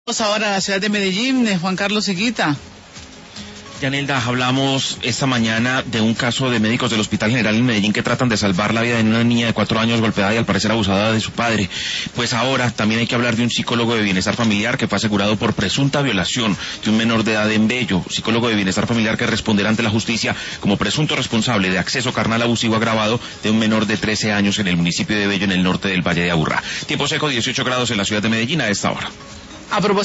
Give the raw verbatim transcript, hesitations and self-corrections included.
Vamos ahora a la ciudad de Medellín, de Juan Carlos Higuita. Yanelda, hablamos esta mañana de un caso de médicos del Hospital General en Medellín que tratan de salvar la vida de una niña de cuatro años golpeada y al parecer abusada de su padre. Pues ahora también hay que hablar de un psicólogo de bienestar familiar que fue asegurado por presunta violación de un menor de edad en Bello. Psicólogo de bienestar familiar que responderá ante la justicia como presunto responsable de acceso carnal abusivo agravado de un menor de trece años en el municipio de Bello, en el norte del Valle de Aburrá. Tiempo seco, dieciocho grados en la ciudad de Medellín a esta hora. A propósito